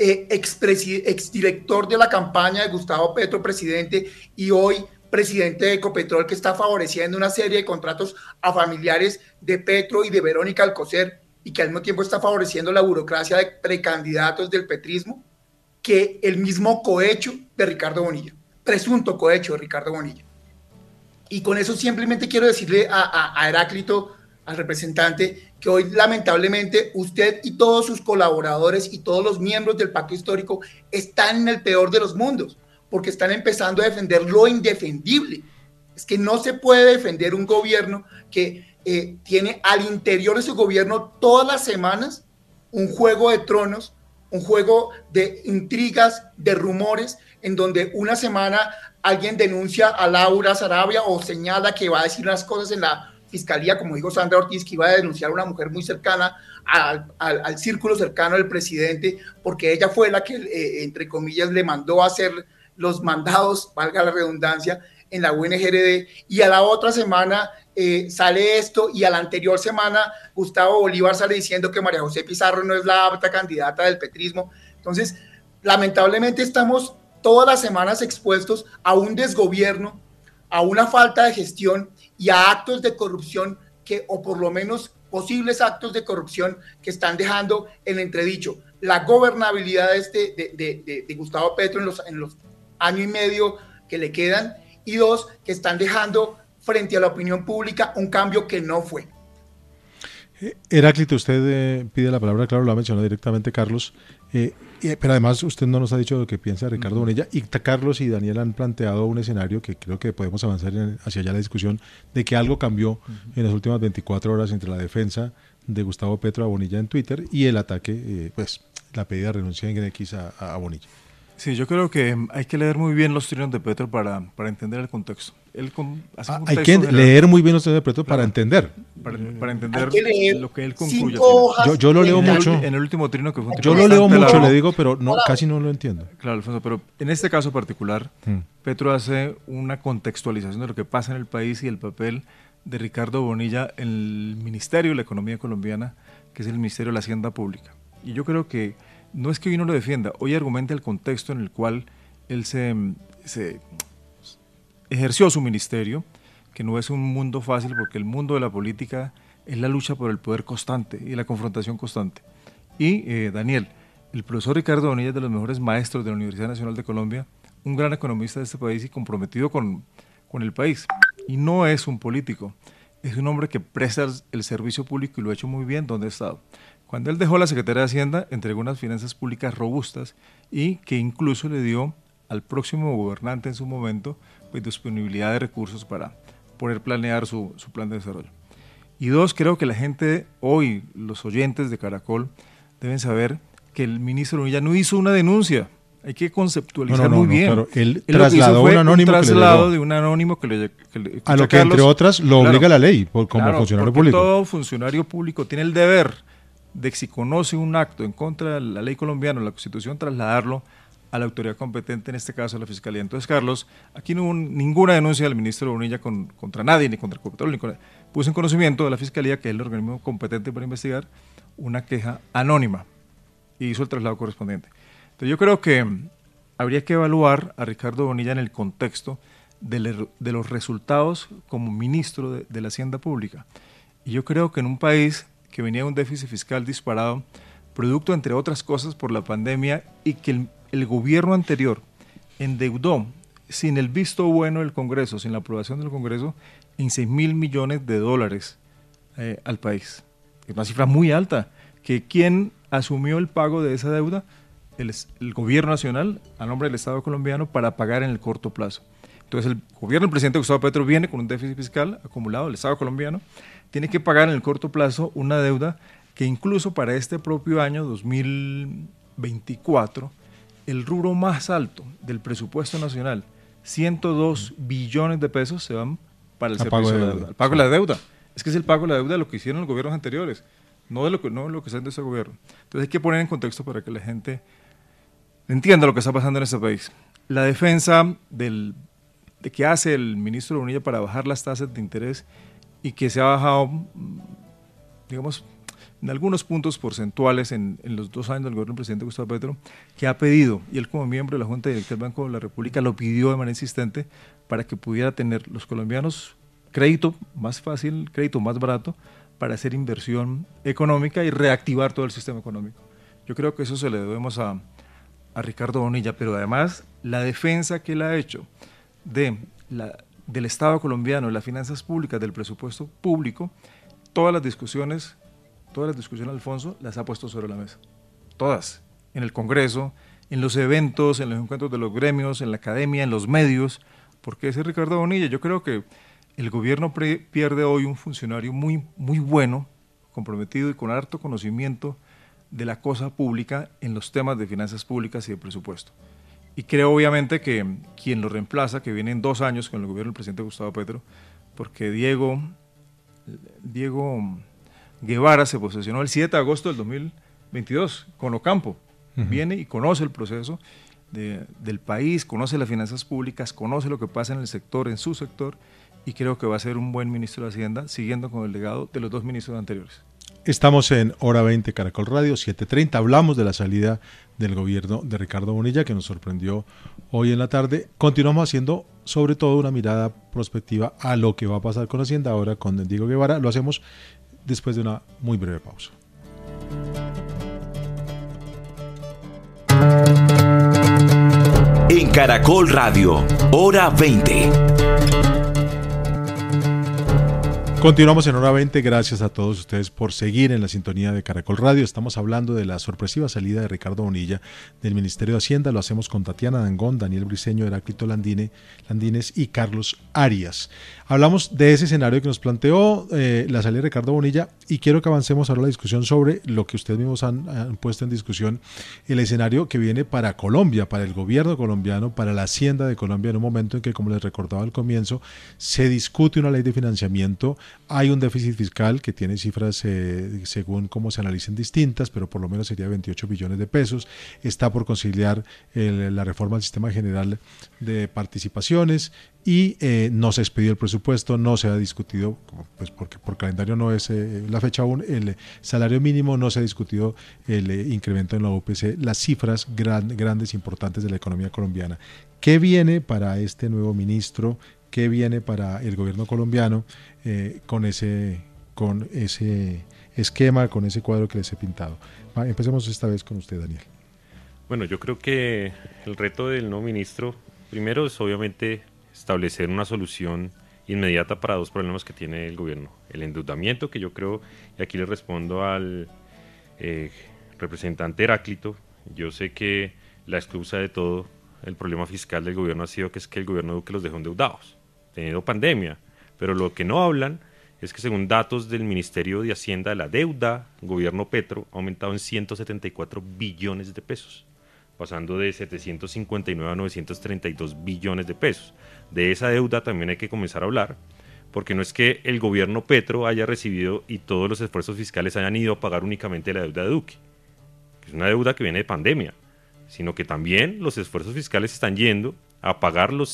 P: exdirector de la campaña de Gustavo Petro, presidente, y hoy presidente de Ecopetrol, que está favoreciendo una serie de contratos a familiares de Petro y de Verónica Alcocer, y que al mismo tiempo está favoreciendo la burocracia de precandidatos del petrismo, que el mismo cohecho de Ricardo Bonilla, presunto cohecho de Ricardo Bonilla. Y con eso simplemente quiero decirle a Heráclito, al representante, que hoy lamentablemente usted y todos sus colaboradores y todos los miembros del pacto histórico están en el peor de los mundos, porque están empezando a defender lo indefendible. Es que no se puede defender un gobierno que tiene al interior de su gobierno todas las semanas un juego de tronos, un juego de intrigas, de rumores, en donde una semana alguien denuncia a Laura Sarabia o señala que va a decir unas cosas en la fiscalía, como dijo Sandra Ortiz, que iba a denunciar a una mujer muy cercana al círculo cercano del presidente, porque ella fue la que, entre comillas, le mandó a hacer los mandados, valga la redundancia, en la UNGRD, y a la otra semana sale esto, y a la anterior semana Gustavo Bolívar sale diciendo que María José Pizarro no es la apta candidata del petrismo. Entonces, lamentablemente estamos todas las semanas expuestos a un desgobierno, a una falta de gestión y a actos de corrupción o por lo menos posibles actos de corrupción que están dejando en entredicho la gobernabilidad de Gustavo Petro en los año y medio que le quedan, y dos, que están dejando frente a la opinión pública un cambio que no fue.
B: Heráclito, usted pide la palabra, claro, lo ha mencionado directamente Carlos, pero además usted no nos ha dicho lo que piensa Ricardo Bonilla, y Carlos y Daniel han planteado un escenario que creo que podemos avanzar hacia allá la discusión de que algo cambió en las últimas 24 horas entre la defensa de Gustavo Petro a Bonilla en Twitter y el ataque, pues la pedida de renuncia en X a Bonilla.
O: Sí, yo creo que hay que leer muy bien los trinos de Petro para entender el contexto.
B: Hay que leer muy bien los trinos de Petro para entender.
O: Para entender lo que él concluye.
B: Yo lo leo mucho.
O: En el último trino que fue
B: yo lo leo mucho, le digo, pero casi no lo entiendo.
O: Claro, Alfonso, pero en este caso particular, Petro hace una contextualización de lo que pasa en el país y el papel de Ricardo Bonilla en el Ministerio de la Economía colombiana, que es el Ministerio de la Hacienda Pública. Y yo creo que no es que hoy no lo defienda, hoy argumenta el contexto en el cual él se ejerció su ministerio, que no es un mundo fácil, porque el mundo de la política es la lucha por el poder constante y la confrontación constante. Y Daniel, el profesor Ricardo Bonilla es de los mejores maestros de la Universidad Nacional de Colombia, un gran economista de este país y comprometido con el país. Y no es un político, es un hombre que presta el servicio público y lo ha hecho muy bien donde ha estado. Cuando él dejó la Secretaría de Hacienda, entregó unas finanzas públicas robustas y que incluso le dio al próximo gobernante en su momento pues, disponibilidad de recursos para poder planear su plan de desarrollo. Y dos, creo que la gente hoy, los oyentes de Caracol, deben saber que el ministro Bonilla no hizo una denuncia. Hay que conceptualizar muy bien.
B: Claro. Él trasladó un
O: traslado de un anónimo que le
B: a lo que, entre otras, lo obliga la ley como funcionario público.
O: Todo funcionario público tiene el deber de que si conoce un acto en contra de la ley colombiana o la Constitución, trasladarlo a la autoridad competente, en este caso a la Fiscalía. Entonces, Carlos, aquí no hubo ninguna denuncia del ministro Bonilla contra nadie, ni contra el Contralor, puso en conocimiento de la Fiscalía, que es el organismo competente para investigar, una queja anónima y hizo el traslado correspondiente. Entonces, yo creo que habría que evaluar a Ricardo Bonilla en el contexto de los resultados como ministro de la Hacienda Pública. Y yo creo que en un país que venía de un déficit fiscal disparado, producto, entre otras cosas, por la pandemia, y que el gobierno anterior endeudó, sin el visto bueno del Congreso, sin la aprobación del Congreso, en $6.000 millones al país. Es una cifra muy alta, que quien asumió el pago de esa deuda, el gobierno nacional, a nombre del Estado colombiano, para pagar en el corto plazo. Entonces el gobierno del presidente Gustavo Petro viene con un déficit fiscal acumulado, el Estado colombiano tiene que pagar en el corto plazo una deuda que incluso para este propio año 2024, el rubro más alto del presupuesto nacional, 102 billones de pesos, se van para el servicio de la deuda. El pago de la deuda. Es que es el pago de la deuda de lo que hicieron los gobiernos anteriores, no de lo que está haciendo ese gobierno. Entonces hay que poner en contexto para que la gente entienda lo que está pasando en este país. La defensa de que hace el ministro Bonilla para bajar las tasas de interés y que se ha bajado, digamos, en algunos puntos porcentuales en los 2 años del gobierno del presidente Gustavo Petro, que ha pedido, y él como miembro de la Junta Directiva del Banco de la República lo pidió de manera insistente para que pudiera tener los colombianos crédito más fácil, crédito más barato, para hacer inversión económica y reactivar todo el sistema económico. Yo creo que eso se le debemos a Ricardo Bonilla, pero además la defensa que él ha hecho del Estado colombiano, de las finanzas públicas, del presupuesto público, todas las discusiones, Alfonso, las ha puesto sobre la mesa. Todas. En el Congreso, en los eventos, en los encuentros de los gremios, en la academia, en los medios. Porque ese Ricardo Bonilla, yo creo que el gobierno pierde hoy un funcionario muy, muy bueno, comprometido y con harto conocimiento de la cosa pública en los temas de finanzas públicas y de presupuesto. Y creo obviamente que quien lo reemplaza, que viene en 2 años con el gobierno del presidente Gustavo Petro, porque Diego Guevara se posesionó el 7 de agosto del 2022 con Ocampo, viene y conoce el proceso del país, conoce las finanzas públicas, conoce lo que pasa en el sector, en su sector, y creo que va a ser un buen ministro de Hacienda, siguiendo con el legado de los dos ministros anteriores.
B: Estamos en Hora 20 Caracol Radio, 7:30. Hablamos de la salida del gobierno de Ricardo Bonilla, que nos sorprendió hoy en la tarde. Continuamos haciendo sobre todo una mirada prospectiva a lo que va a pasar con Hacienda ahora con Diego Guevara. Lo hacemos después de una muy breve pausa.
A: En Caracol Radio, Hora 20.
B: Continuamos en Hora 20, gracias a todos ustedes por seguir en la sintonía de Caracol Radio. Estamos hablando de la sorpresiva salida de Ricardo Bonilla del Ministerio de Hacienda. Lo hacemos con Tatiana Dangond, Daniel Briceño, Heráclito Landines y Carlos Arias. Hablamos de ese escenario que nos planteó la salida de Ricardo Bonilla y quiero que avancemos ahora la discusión sobre lo que ustedes mismos han puesto en discusión, el escenario que viene para Colombia, para el gobierno colombiano, para la Hacienda de Colombia, en un momento en que, como les recordaba al comienzo, se discute una ley de financiamiento. Hay un déficit fiscal que tiene cifras según cómo se analicen distintas, pero por lo menos sería 28 billones de pesos. Está por conciliar la reforma al sistema general de participaciones y no se expidió el presupuesto, no se ha discutido, pues porque por calendario no es la fecha aún, el salario mínimo, no se ha discutido el incremento en la UPC, las cifras grandes, importantes de la economía colombiana. ¿Qué viene para este nuevo ministro? ¿Qué viene para el gobierno colombiano con ese esquema, con ese cuadro que les he pintado? Empecemos esta vez con usted, Daniel.
N: Bueno, yo creo que el reto del nuevo ministro, primero es obviamente establecer una solución inmediata para dos problemas que tiene el gobierno. El endeudamiento, que yo creo, y aquí le respondo al representante Heráclito, yo sé que la excusa de todo el problema fiscal del gobierno ha sido que es que el gobierno Duque los dejó endeudados, teniendo pandemia, pero lo que no hablan es que según datos del Ministerio de Hacienda, la deuda gobierno Petro ha aumentado en 174 billones de pesos, pasando de 759 a 932 billones de pesos. De esa deuda también hay que comenzar a hablar, porque no es que el gobierno Petro haya recibido y todos los esfuerzos fiscales hayan ido a pagar únicamente la deuda de Duque, que es una deuda que viene de pandemia, sino que también los esfuerzos fiscales están yendo a pagar los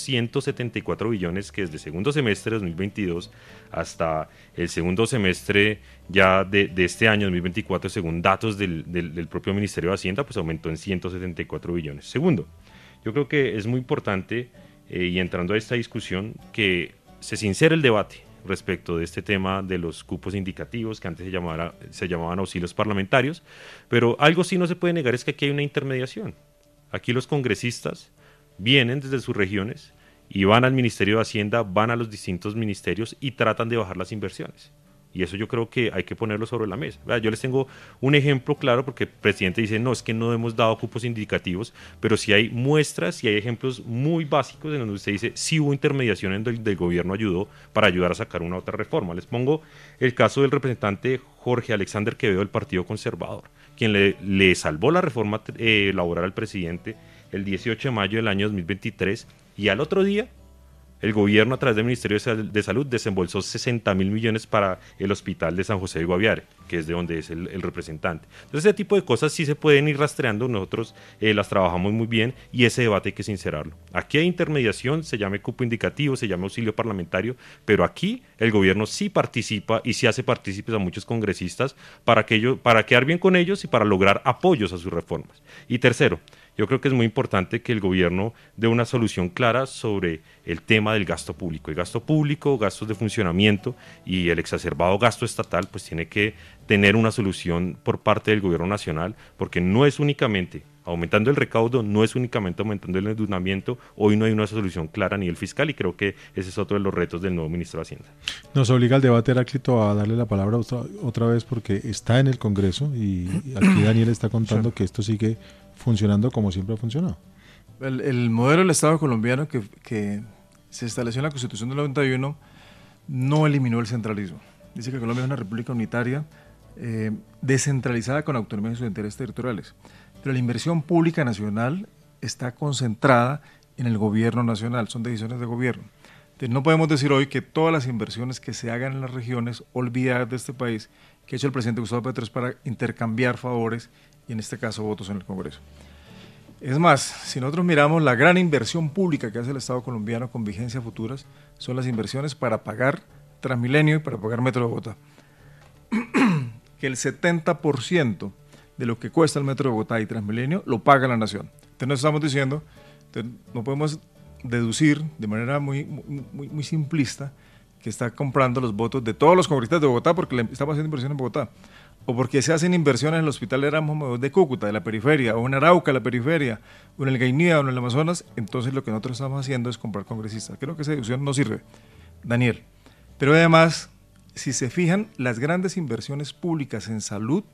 N: 174 billones que desde el segundo semestre de 2022 hasta el segundo semestre ya de este año 2024, según datos del propio Ministerio de Hacienda, pues aumentó en 174 billones. Segundo, yo creo que es muy importante, y entrando a esta discusión, que se sincere el debate respecto de este tema de los cupos indicativos, que antes se llamaban auxilios parlamentarios, pero algo sí no se puede negar es que aquí hay una intermediación. Aquí los congresistas vienen desde sus regiones y van al Ministerio de Hacienda, van a los distintos ministerios y tratan de bajar las inversiones. Y eso yo creo que hay que ponerlo sobre la mesa. Yo les tengo un ejemplo claro, porque el presidente dice, no, es que no hemos dado cupos indicativos, pero sí hay muestras y hay ejemplos muy básicos en donde usted dice, sí hubo intermediación en donde el gobierno ayudó para ayudar a sacar una otra reforma. Les pongo el caso del representante Jorge Alexander Quevedo del Partido Conservador, quien le salvó la reforma laboral al presidente el 18 de mayo del año 2023, y al otro día el gobierno a través del Ministerio de Salud desembolsó 60.000 millones para el hospital de San José de Guaviare, que es de donde es el representante. Entonces ese tipo de cosas sí se pueden ir rastreando, nosotros las trabajamos muy bien y ese debate hay que sincerarlo. Aquí hay intermediación, se llame cupo indicativo, se llame auxilio parlamentario, pero aquí el gobierno sí participa y sí hace partícipes a muchos congresistas para quedar bien con ellos y para lograr apoyos a sus reformas. Y tercero, yo creo que es muy importante que el gobierno dé una solución clara sobre el tema del gasto público. El gasto público, gastos de funcionamiento y el exacerbado gasto estatal, pues tiene que tener una solución por parte del gobierno nacional, porque no es únicamente aumentando el recaudo, no es únicamente aumentando el endeudamiento. Hoy no hay una solución clara a nivel fiscal y creo que ese es otro de los retos del nuevo ministro de Hacienda.
B: Nos obliga el debate, Heráclito, a darle la palabra otra vez porque está en el Congreso y aquí Daniel está contando que esto sigue funcionando como siempre ha funcionado.
O: El modelo del Estado colombiano que se estableció en la Constitución del 91 no eliminó el centralismo. Dice que Colombia es una república unitaria, descentralizada con autonomía de sus intereses territoriales. Pero la inversión pública nacional está concentrada en el gobierno nacional, son decisiones de gobierno. Entonces, no podemos decir hoy que todas las inversiones que se hagan en las regiones olvidadas de este país, que ha hecho el presidente Gustavo Petro, es para intercambiar favores y en este caso votos en el Congreso. Es más, si nosotros miramos la gran inversión pública que hace el Estado colombiano con vigencias futuras, son las inversiones para pagar Transmilenio y para pagar Metro de Bogotá. Que el 70% de lo que cuesta el Metro de Bogotá y Transmilenio lo paga la nación. Entonces nos estamos diciendo, no podemos deducir de manera muy simplista que está comprando los votos de todos los congresistas de Bogotá porque le estamos haciendo inversión en Bogotá, o porque se hacen inversiones en el Hospital Erasmo de Cúcuta, de la periferia, o en Arauca, la periferia, o en el Guainía, o en el Amazonas. Entonces lo que nosotros estamos haciendo es comprar congresistas. Creo que esa deducción no sirve, Daniel. Pero además, si se fijan, las grandes inversiones públicas en salud,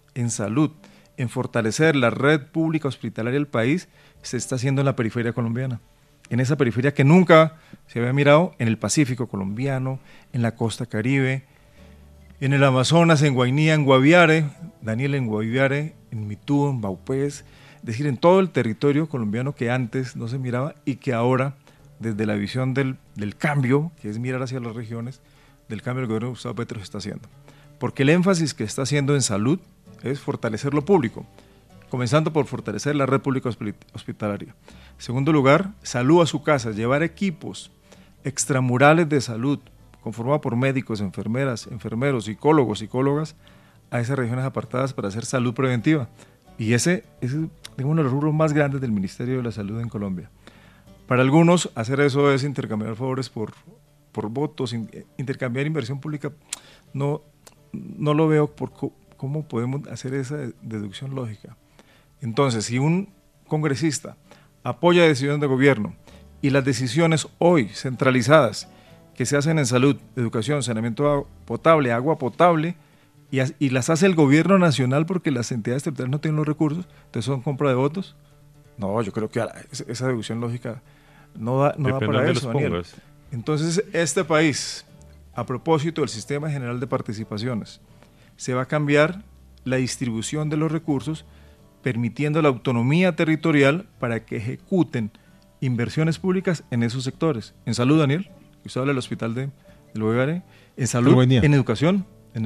O: en fortalecer la red pública hospitalaria del país, se está haciendo en la periferia colombiana. En esa periferia que nunca se había mirado, en el Pacífico colombiano, en la costa Caribe, en el Amazonas, en Guainía, en Guaviare, Daniel, en Guaviare, en Mitú, en Baupés, es decir, en todo el territorio colombiano que antes no se miraba y que ahora, desde la visión del cambio, que es mirar hacia las regiones, del cambio del gobierno de Gustavo Petro se está haciendo. Porque el énfasis que está haciendo en salud es fortalecer lo público, comenzando por fortalecer la red pública hospitalaria. En segundo lugar, salud a su casa, llevar equipos extramurales de salud, conformado por médicos, enfermeras, enfermeros, psicólogos, psicólogas, a esas regiones apartadas para hacer salud preventiva. Y ese es uno de los rubros más grandes del Ministerio de la Salud en Colombia. Para algunos, hacer eso es intercambiar favores por votos, intercambiar inversión pública. No lo veo por cómo podemos hacer esa deducción lógica. Entonces, si un congresista apoya decisiones de gobierno y las decisiones hoy centralizadas que se hacen en salud, educación, saneamiento potable, agua potable, y las hace el gobierno nacional porque las entidades territoriales no tienen los recursos, entonces son compra de votos. No, yo creo que esa deducción lógica no da para eso, Daniel. Entonces, este país, a propósito del Sistema General de Participaciones, se va a cambiar la distribución de los recursos, permitiendo la autonomía territorial para que ejecuten inversiones públicas en esos sectores. En salud, Daniel, usted habla del hospital del Guaviare, en salud, en educación,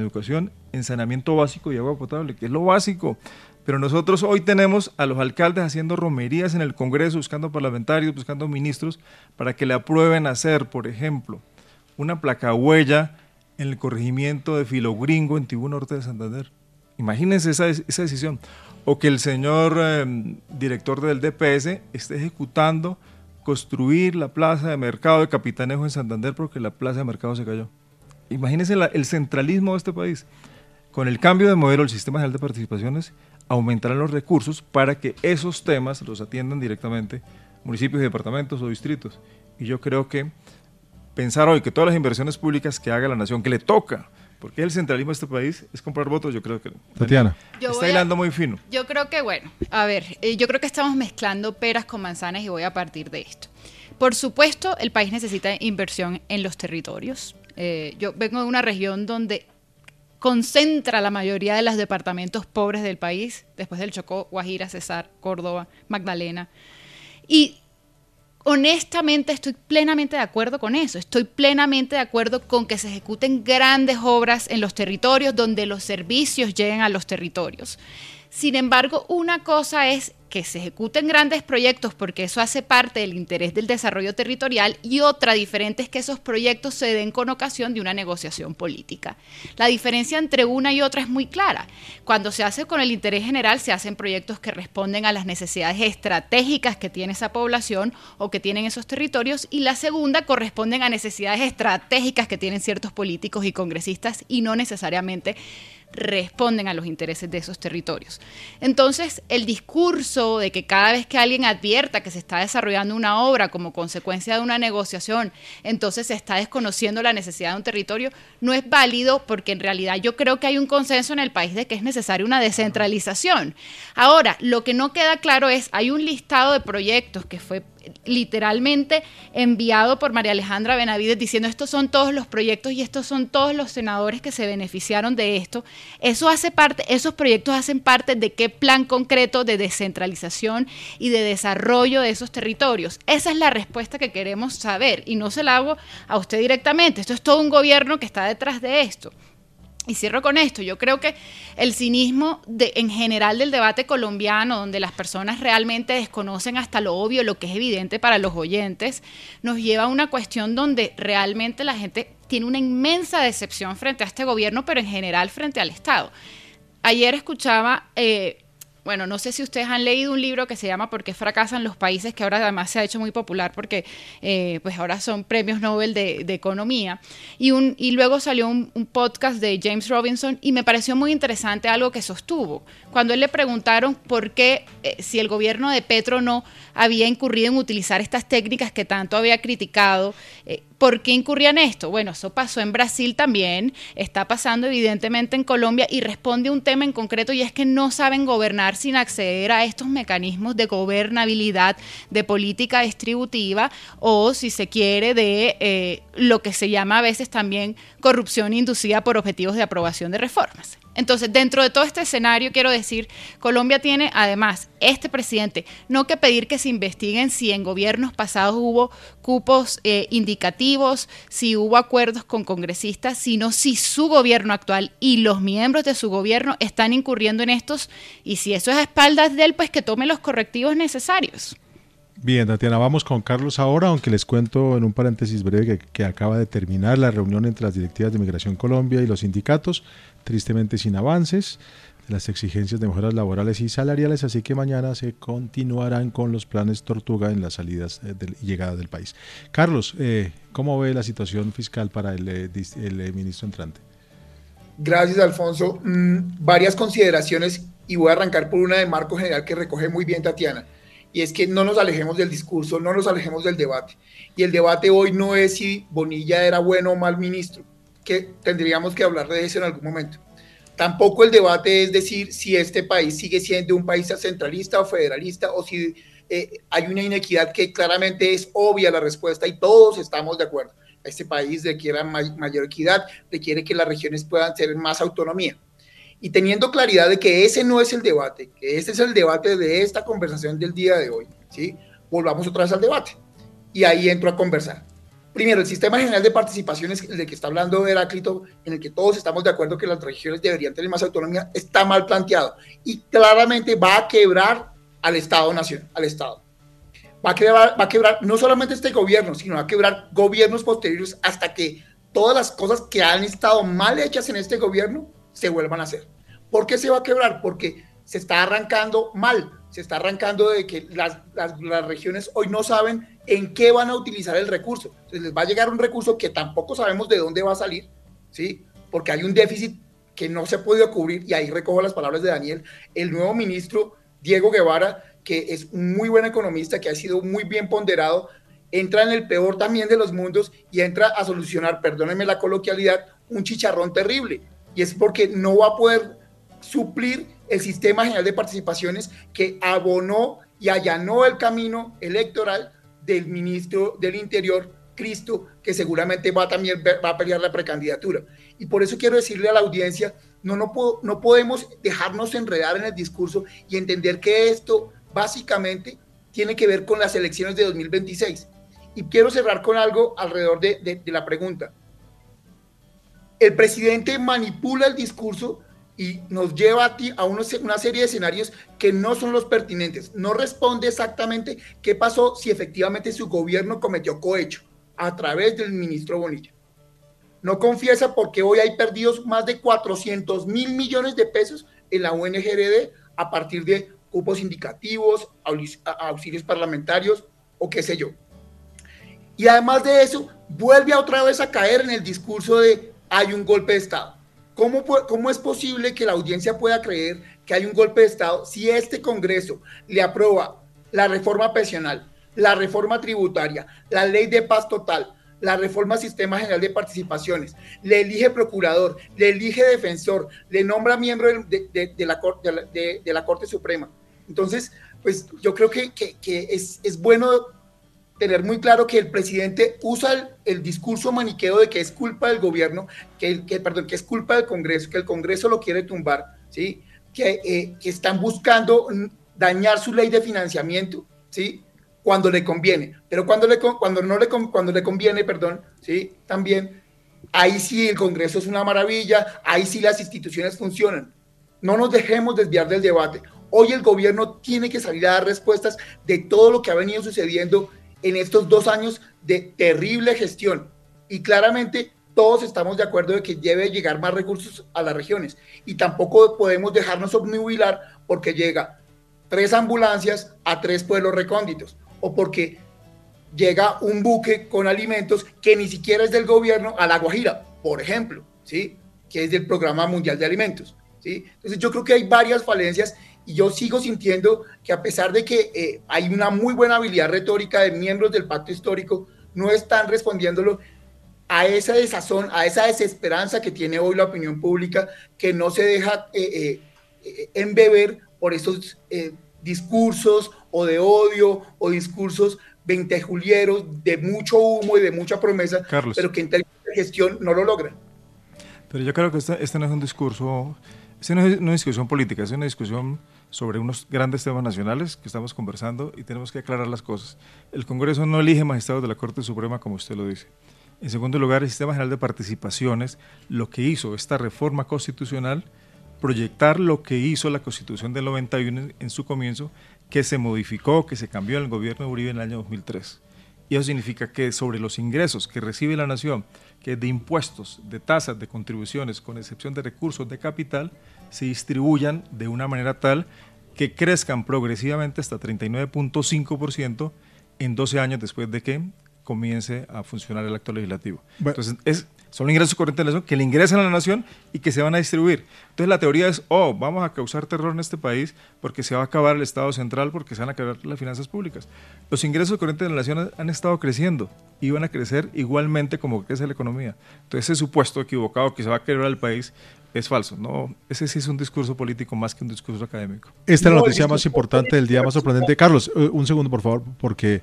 O: en saneamiento básico y agua potable, que es lo básico. Pero nosotros hoy tenemos a los alcaldes haciendo romerías en el Congreso, buscando parlamentarios, buscando ministros, para que le aprueben hacer, por ejemplo, una placahuella en el corregimiento de Filogringo, en Tibú Norte de Santander. Imagínense esa decisión. O que el señor director del DPS esté ejecutando construir la plaza de mercado de Capitanejo en Santander porque la plaza de mercado se cayó. Imagínense el centralismo de este país. Con el cambio de modelo del Sistema General de Participaciones, aumentarán los recursos para que esos temas los atiendan directamente municipios y departamentos o distritos. Y yo creo que pensar hoy que todas las inversiones públicas que haga la nación, que le toca, porque el centralismo de este país es comprar votos, yo creo que
B: Tatiana
O: está hilando muy fino.
M: Yo creo que, yo creo que estamos mezclando peras con manzanas y voy a partir de esto. Por supuesto, el país necesita inversión en los territorios. Yo vengo de una región donde concentra la mayoría de los departamentos pobres del país, después del Chocó, Guajira, Cesar, Córdoba, Magdalena. Y honestamente estoy plenamente de acuerdo con eso, estoy plenamente de acuerdo con que se ejecuten grandes obras en los territorios donde los servicios lleguen a los territorios. Sin embargo, una cosa es que se ejecuten grandes proyectos porque eso hace parte del interés del desarrollo territorial y otra diferente es que esos proyectos se den con ocasión de una negociación política. La diferencia entre una y otra es muy clara. Cuando se hace con el interés general, se hacen proyectos que responden a las necesidades estratégicas que tiene esa población o que tienen esos territorios y la segunda corresponden a necesidades estratégicas que tienen ciertos políticos y congresistas y no necesariamente responden a los intereses de esos territorios. Entonces, el discurso de que cada vez que alguien advierta que se está desarrollando una obra como consecuencia de una negociación, entonces se está desconociendo la necesidad de un territorio, no es válido porque en realidad yo creo que hay un consenso en el país de que es necesaria una descentralización. Ahora, lo que no queda claro es, hay un listado de proyectos que fue literalmente enviado por María Alejandra Benavides diciendo estos son todos los proyectos y estos son todos los senadores que se beneficiaron de esto. Esos proyectos hacen parte de qué plan concreto de descentralización y de desarrollo de esos territorios. Esa es la respuesta que queremos saber y no se la hago a usted directamente. Esto es todo un gobierno que está detrás de esto. Y cierro con esto, yo creo que el cinismo en general del debate colombiano, donde las personas realmente desconocen hasta lo obvio, lo que es evidente para los oyentes, nos lleva a una cuestión donde realmente la gente tiene una inmensa decepción frente a este gobierno, pero en general frente al Estado. Ayer escuchaba... bueno, no sé si ustedes han leído un libro que se llama ¿Por qué fracasan los países?, que ahora además se ha hecho muy popular porque pues ahora son premios Nobel de economía. Y luego salió un podcast de James Robinson y me pareció muy interesante algo que sostuvo. Cuando él le preguntaron por qué, si el gobierno de Petro no había incurrido en utilizar estas técnicas que tanto había criticado, ¿por qué incurría en esto? Bueno, eso pasó en Brasil también, está pasando evidentemente en Colombia y responde a un tema en concreto, y es que no saben gobernar sin acceder a estos mecanismos de gobernabilidad, de política distributiva o, si se quiere, de lo que se llama a veces también corrupción inducida por objetivos de aprobación de reformas. Entonces, dentro de todo este escenario, quiero decir, Colombia tiene, además, este presidente, no que pedir que se investiguen si en gobiernos pasados hubo cupos indicativos, si hubo acuerdos con congresistas, sino si su gobierno actual y los miembros de su gobierno están incurriendo en estos, y si eso es a espaldas de él, pues que tome los correctivos necesarios.
B: Bien, Tatiana, vamos con Carlos ahora, aunque les cuento en un paréntesis breve que acaba de terminar la reunión entre las directivas de Migración Colombia y los sindicatos, tristemente sin avances de las exigencias de mejoras laborales y salariales, así que mañana se continuarán con los planes Tortuga en las salidas y llegadas del país. Carlos, ¿cómo ve la situación fiscal para el ministro entrante?
P: Gracias, Alfonso. Varias consideraciones y voy a arrancar por una de marco general que recoge muy bien Tatiana. Y es que no nos alejemos del discurso, no nos alejemos del debate. Y el debate hoy no es si Bonilla era bueno o mal ministro, que tendríamos que hablar de eso en algún momento. Tampoco el debate es decir si este país sigue siendo un país centralista o federalista, o si hay una inequidad que claramente es obvia la respuesta y todos estamos de acuerdo. Este país requiere mayor equidad, requiere que las regiones puedan tener más autonomía. Y teniendo claridad de que ese no es el debate, que este es el debate de esta conversación del día de hoy, ¿sí? Volvamos otra vez al debate. Y ahí entro a conversar. Primero, el sistema general de participaciones, el de que está hablando Heráclito, en el que todos estamos de acuerdo que las regiones deberían tener más autonomía, está mal planteado. Y claramente va a quebrar al Estado nacional, al Estado. Va a quebrar no solamente este gobierno, sino va a quebrar gobiernos posteriores hasta que todas las cosas que han estado mal hechas en este gobierno se vuelvan a hacer. ¿Por qué se va a quebrar? Porque se está arrancando mal, se está arrancando de que las regiones hoy no saben en qué van a utilizar el recurso. Entonces les va a llegar un recurso que tampoco sabemos de dónde va a salir, ¿sí? Porque hay un déficit que no se ha podido cubrir, y ahí recojo las palabras de Daniel, el nuevo ministro Diego Guevara, que es un muy buen economista, que ha sido muy bien ponderado, entra en el peor también de los mundos y entra a solucionar, perdónenme la coloquialidad, un chicharrón terrible. Y es porque no va a poder suplir el sistema general de participaciones que abonó y allanó el camino electoral del ministro del Interior, Cristo, que seguramente va a pelear la precandidatura. Y por eso quiero decirle a la audiencia, no podemos dejarnos enredar en el discurso y entender que esto básicamente tiene que ver con las elecciones de 2026. Y quiero cerrar con algo alrededor de la pregunta. El presidente manipula el discurso y nos lleva a una serie de escenarios que no son los pertinentes. No responde exactamente qué pasó si efectivamente su gobierno cometió cohecho a través del ministro Bonilla. No confiesa porque hoy hay perdidos más de 400 mil millones de pesos en la UNGRD a partir de cupos indicativos, auxilios parlamentarios o qué sé yo. Y además de eso, vuelve otra vez a caer en el discurso de hay un golpe de Estado. ¿Cómo es posible que la audiencia pueda creer que hay un golpe de Estado si este Congreso le aprueba la reforma pensional, la reforma tributaria, la ley de paz total, la reforma al sistema general de participaciones, le elige procurador, le elige defensor, le nombra miembro de la Corte Suprema? Entonces, pues yo creo que es bueno tener muy claro que el presidente usa el discurso maniqueo de que es culpa del gobierno, que es culpa del Congreso, que el Congreso lo quiere tumbar, ¿sí? Que están buscando dañar su ley de financiamiento, ¿sí? Cuando le conviene, pero cuando le conviene, ¿sí? También ahí sí el Congreso es una maravilla, ahí sí las instituciones funcionan. No nos dejemos desviar del debate. Hoy el gobierno tiene que salir a dar respuestas de todo lo que ha venido sucediendo en estos 2 años de terrible gestión. Y claramente todos estamos de acuerdo de que debe llegar más recursos a las regiones. Y tampoco podemos dejarnos obnubilar porque llega 3 ambulancias a 3 pueblos recónditos, o porque llega un buque con alimentos que ni siquiera es del gobierno a La Guajira, por ejemplo, ¿sí? Que es del Programa Mundial de Alimentos, ¿sí? Entonces yo creo que hay varias falencias y yo sigo sintiendo que a pesar de que hay una muy buena habilidad retórica de miembros del pacto histórico, no están respondiéndolo a esa desazón, a esa desesperanza que tiene hoy la opinión pública, que no se deja embeber por esos discursos o de odio o discursos ventejulieros de mucho humo y de mucha promesa, Carlos, pero que en términos de gestión no lo logran.
O: Pero yo creo que este no es un discurso, esta no es una discusión política, es una discusión sobre unos grandes temas nacionales que estamos conversando y tenemos que aclarar las cosas. El Congreso no elige magistrados de la Corte Suprema como usted lo dice. En segundo lugar, el Sistema General de Participaciones, lo que hizo esta reforma constitucional, proyectar lo que hizo la Constitución del 91 en su comienzo, que se modificó, que se cambió en el gobierno de Uribe en el año 2003. Y eso significa que sobre los ingresos que recibe la nación, que es de impuestos, de tasas, de contribuciones, con excepción de recursos de capital, se distribuyan de una manera tal que crezcan progresivamente hasta 39.5% en 12 años después de que comience a funcionar el acto legislativo. Bueno. Entonces, son ingresos corrientes de la nación que le ingresan a la nación y que se van a distribuir. Entonces la teoría es, vamos a causar terror en este país porque se va a acabar el Estado central, porque se van a acabar las finanzas públicas. Los ingresos corrientes de la nación han estado creciendo y van a crecer igualmente como crece la economía. Entonces ese supuesto equivocado que se va a quebrar el país es falso. No, ese sí es un discurso político más que un discurso académico.
B: Esta es la noticia más importante del día, más sorprendente. Carlos, un segundo por favor, porque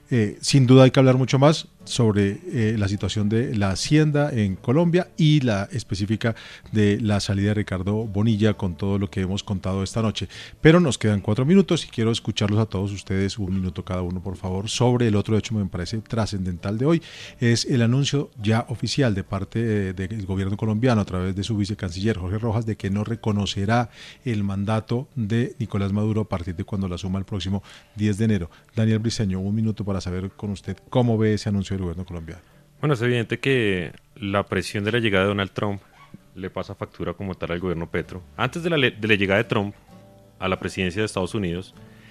B: sin duda hay que hablar mucho más sobre la situación de la Hacienda en Colombia y la específica de la salida de Ricardo Bonilla con todo lo que hemos contado esta noche. Pero nos quedan 4 minutos y quiero escucharlos a todos ustedes, 1 minuto cada uno por favor, sobre el otro hecho que me parece trascendental de hoy. Es el anuncio ya oficial de parte del gobierno colombiano a través de su vicecanciller Jorge Rojas de que no reconocerá el mandato de Nicolás Maduro a partir de cuando la asuma el próximo 10 de enero. Daniel Briceño, 1 minuto para saber con usted cómo ve ese anuncio del gobierno colombiano.
N: Bueno, es evidente que la presión de la llegada de Donald Trump le pasa factura como tal al gobierno Petro. Antes de la llegada de Trump a la presidencia de Estados Unidos,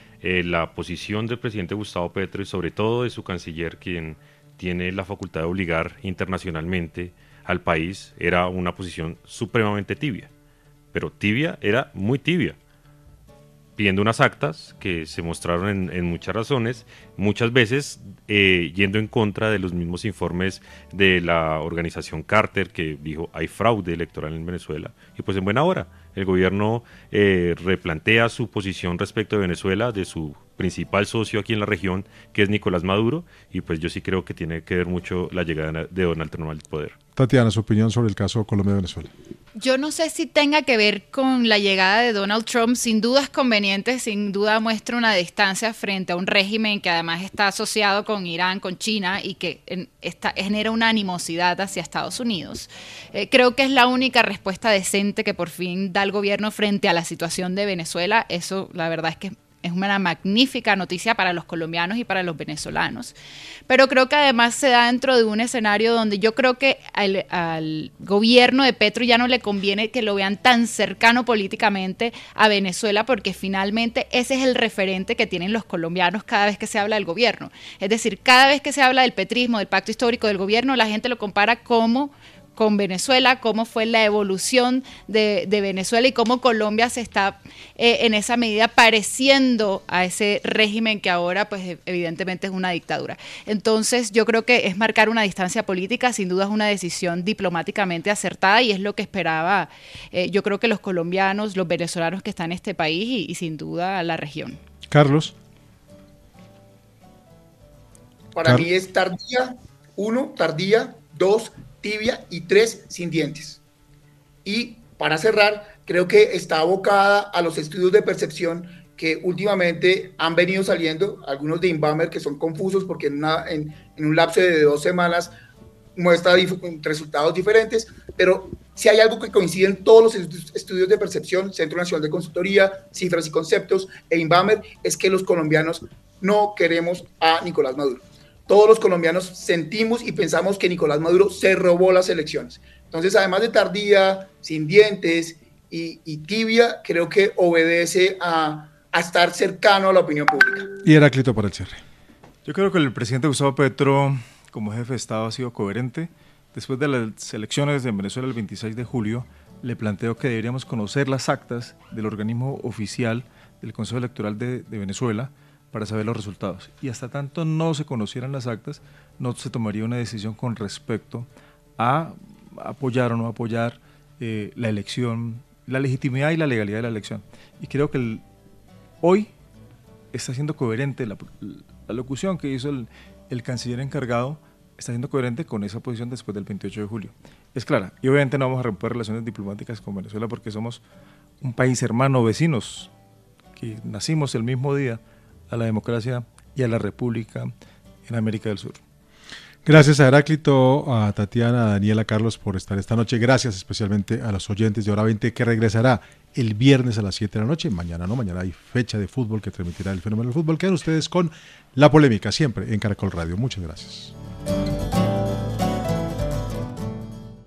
N: la posición del presidente Gustavo Petro y sobre todo de su canciller, quien tiene la facultad de obligar internacionalmente al país, era una posición supremamente tibia, pero tibia era muy tibia, pidiendo unas actas que se mostraron en muchas razones, muchas veces yendo en contra de los mismos informes de la organización Carter que dijo hay fraude electoral en Venezuela, y pues en buena hora el gobierno replantea su posición respecto de Venezuela, de su principal socio aquí en la región, que es Nicolás Maduro, y pues yo sí creo que tiene que ver mucho la llegada de Donald Trump al poder.
B: Tatiana, su opinión sobre el caso Colombia-Venezuela.
M: Yo no sé si tenga que ver con la llegada de Donald Trump, sin duda es conveniente, sin duda muestra una distancia frente a un régimen que además está asociado con Irán, con China y que genera una animosidad hacia Estados Unidos. Creo que es la única respuesta decente que por fin da el gobierno frente a la situación de Venezuela. Eso la verdad es que es una magnífica noticia para los colombianos y para los venezolanos. Pero creo que además se da dentro de un escenario donde yo creo que al gobierno de Petro ya no le conviene que lo vean tan cercano políticamente a Venezuela, porque finalmente ese es el referente que tienen los colombianos cada vez que se habla del gobierno. Es decir, cada vez que se habla del petrismo, del pacto histórico del gobierno, la gente lo compara con Venezuela, cómo fue la evolución de Venezuela y cómo Colombia se está en esa medida pareciendo a ese régimen que ahora pues evidentemente es una dictadura. Entonces yo creo que es marcar una distancia política, sin duda es una decisión diplomáticamente acertada y es lo que esperaba yo creo que los colombianos, los venezolanos que están en este país y sin duda la región.
B: Carlos.
P: Para mí es tardía, 1, tardía, 2, tibia y 3, sin dientes. Y para cerrar, creo que está abocada a los estudios de percepción que últimamente han venido saliendo, algunos de Inbamer que son confusos porque en un lapso de 2 semanas muestra resultados diferentes, pero si hay algo que coincide en todos los estudios de percepción, Centro Nacional de Consultoría, Cifras y Conceptos e Inbamer, es que los colombianos no queremos a Nicolás Maduro. Todos los colombianos sentimos y pensamos que Nicolás Maduro se robó las elecciones. Entonces, además de tardía, sin dientes y tibia, creo que obedece a estar cercano a la opinión pública.
B: Y Heráclito para el cierre.
O: Yo creo que el presidente Gustavo Petro, como jefe de Estado, ha sido coherente. Después de las elecciones en Venezuela el 26 de julio, le planteo que deberíamos conocer las actas del organismo oficial del Consejo Electoral de Venezuela para saber los resultados. Y hasta tanto no se conocieran las actas, no se tomaría una decisión con respecto a apoyar o no apoyar la elección, la legitimidad y la legalidad de la elección. Y creo que hoy está siendo coherente la locución que hizo el canciller encargado, está siendo coherente con esa posición después del 28 de julio. Es clara, y obviamente no vamos a romper relaciones diplomáticas con Venezuela porque somos un país hermano, vecinos, que nacimos el mismo día a la democracia y a la república en América del Sur.
B: Gracias a Heráclito, a Tatiana, a Daniela, a Carlos por estar esta noche. Gracias especialmente a los oyentes de Hora 20 que regresará el viernes a las 7 de la noche. Mañana no, mañana hay fecha de fútbol que transmitirá el Fenómeno del Fútbol. Quedan ustedes con La Polémica siempre en Caracol Radio. Muchas gracias.